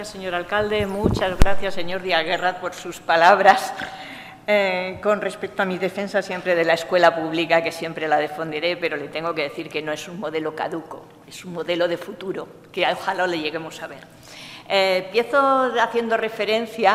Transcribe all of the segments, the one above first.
Señor alcalde, muchas gracias, señor Díaz Guerra, por sus palabras con respecto a mi defensa siempre de la escuela pública, que siempre la defenderé, pero le tengo que decir que no es un modelo caduco, es un modelo de futuro, que ojalá le lleguemos a ver. Empiezo haciendo referencia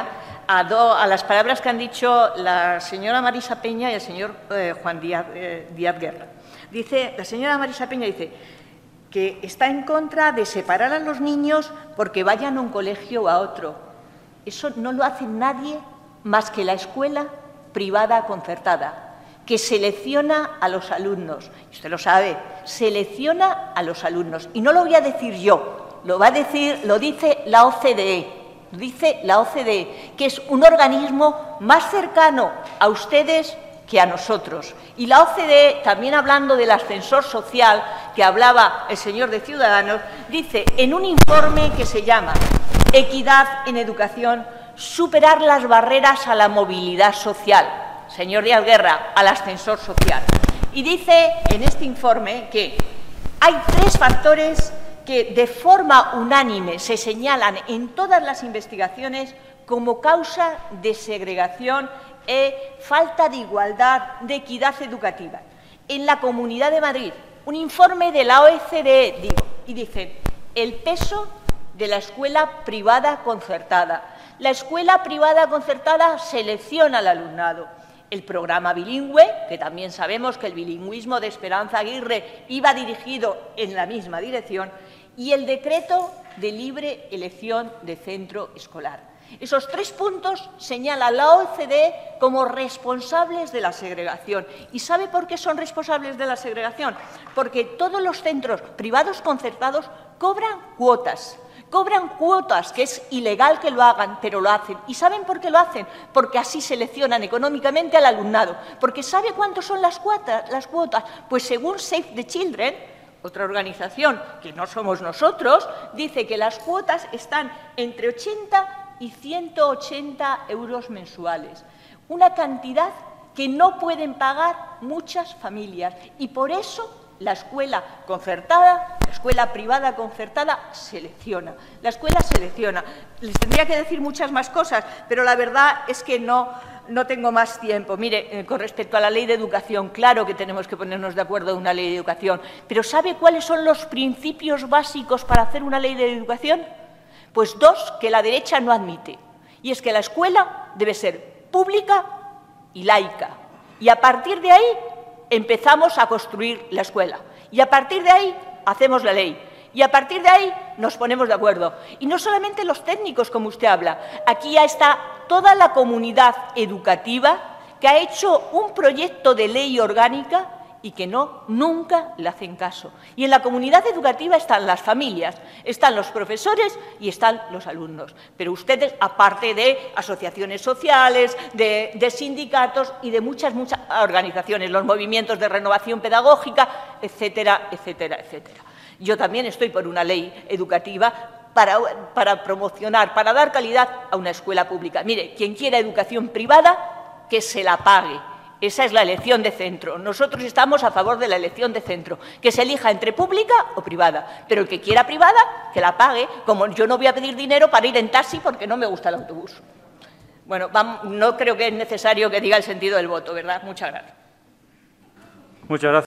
a las palabras que han dicho la señora Marisa Peña y el señor Juan Díaz Guerra. La señora Marisa Peña dice que está en contra de separar a los niños porque vayan a un colegio o a otro. Eso no lo hace nadie más que la escuela privada concertada, que selecciona a los alumnos. Usted lo sabe, selecciona a los alumnos. Y no lo voy a decir yo, lo dice la OCDE. Dice la OCDE, que es un organismo más cercano a ustedes que a nosotros. Y la OCDE, también hablando del ascensor social que hablaba el señor de Ciudadanos, dice en un informe que se llama Equidad en Educación, superar las barreras a la movilidad social. Señor Díaz Guerra, al ascensor social. Y dice en este informe que hay 3 factores que de forma unánime se señalan en todas las investigaciones como causa de segregación falta de igualdad, de equidad educativa. En la Comunidad de Madrid, un informe de la OCDE, y dice el peso de la escuela privada concertada. La escuela privada concertada selecciona al alumnado. El programa bilingüe, que también sabemos que el bilingüismo de Esperanza Aguirre iba dirigido en la misma dirección, y el decreto de libre elección de centro escolar. Esos 3 puntos señala la OCDE como responsables de la segregación. ¿Y sabe por qué son responsables de la segregación? Porque todos los centros privados concertados cobran cuotas. Cobran cuotas, que es ilegal que lo hagan, pero lo hacen. ¿Y saben por qué lo hacen? Porque así seleccionan económicamente al alumnado. Porque ¿sabe cuánto son las cuotas? Pues según Save the Children, otra organización que no somos nosotros, dice que las cuotas están entre 80 y 180 euros mensuales. Una cantidad que no pueden pagar muchas familias. Y por eso la escuela concertada, la escuela privada concertada, selecciona. La escuela selecciona. Les tendría que decir muchas más cosas, pero la verdad es que no tengo más tiempo. Mire, con respecto a la ley de educación, claro que tenemos que ponernos de acuerdo en una ley de educación, pero ¿sabe cuáles son los principios básicos para hacer una ley de educación? Pues 2 que la derecha no admite. Y es que la escuela debe ser pública y laica. Y a partir de ahí empezamos a construir la escuela. Y a partir de ahí hacemos la ley. Y a partir de ahí nos ponemos de acuerdo. Y no solamente los técnicos, como usted habla. Aquí ya está toda la comunidad educativa que ha hecho un proyecto de ley orgánica y que nunca le hacen caso. Y en la comunidad educativa están las familias, están los profesores y están los alumnos. Pero ustedes, aparte de asociaciones sociales, de sindicatos y de muchas organizaciones, los movimientos de renovación pedagógica, etcétera, etcétera, etcétera. Yo también estoy por una ley educativa para promocionar, para dar calidad a una escuela pública. Mire, quien quiera educación privada, que se la pague. Esa es la elección de centro. Nosotros estamos a favor de la elección de centro, que se elija entre pública o privada. Pero el que quiera privada, que la pague. Como yo no voy a pedir dinero para ir en taxi porque no me gusta el autobús. Bueno, no creo que es necesario que diga el sentido del voto, ¿verdad? Muchas gracias. Muchas gracias.